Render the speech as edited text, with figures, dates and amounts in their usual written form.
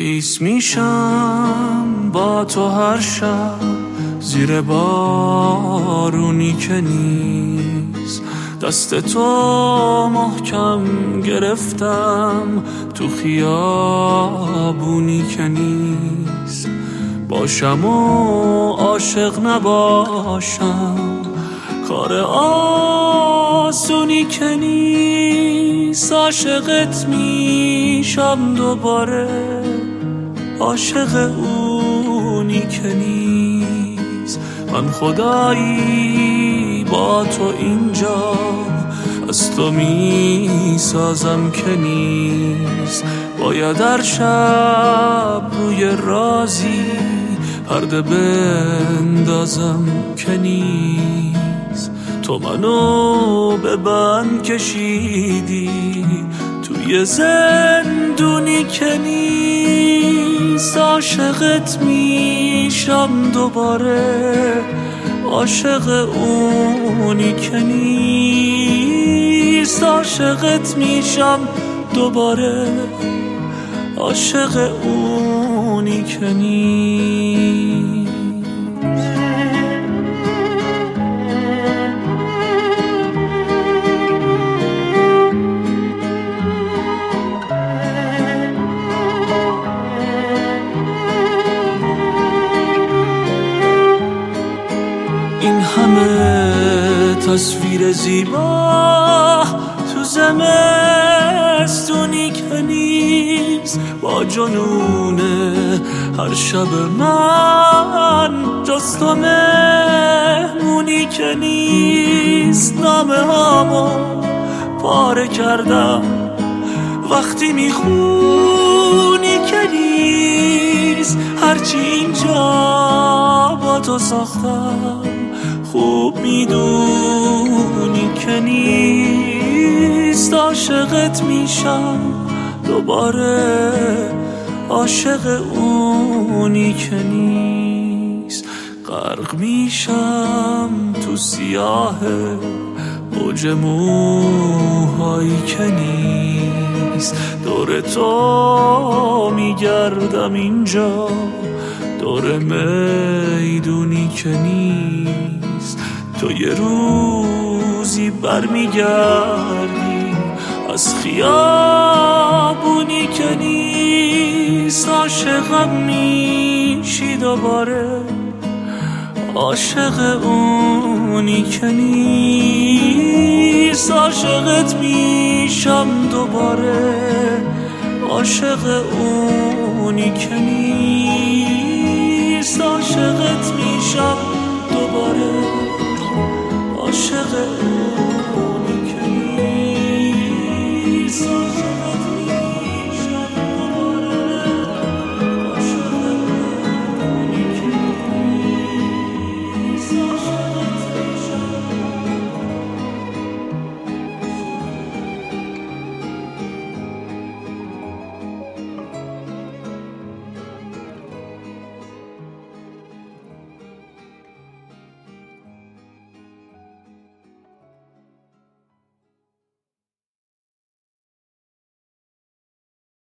خیس میشم با تو هر شب زیر بارونی که نیست، دست تو محکم گرفتم تو خیابونی که نیست. باشم و عاشق نباشم کار آسونی که نیست. عاشقت میشم دوباره، عاشق اونی که نیست. من خدایی با تو اینجا از تو میسازم که نیست. باید هر شب روی رازی پرده بندازم که نیست. تو منو به بند کشیدی توی زندونی که نیست. عاشقت میشم دوباره، عاشق اونی که نیست. عاشقت میشم دوباره، عاشق اونی که نیست. این همه تصویر زیبا تو زمستونی که نیست. با جنون هر شب من جز تو مهمونی که نیست. نامه هامو پاره کردم وقتی میخونی که نیست. هرچی اینجا با تو ساختم خوب میدونی که نیست. عاشقت میشم دوباره، عاشق اونی که نیست. غرق میشم تو سیاه موج موهایی که نیست. دور تو میگردم اینجا، دور میدونی که نیست. تو یه روزی برمیگردی از خیابونی که نیست. عاشقم میشی دوباره، عاشق اونی که نیست. عاشقت میشم دوباره، عاشق اونی که نیست. عاشقت میشم دوباره، عاشق اونی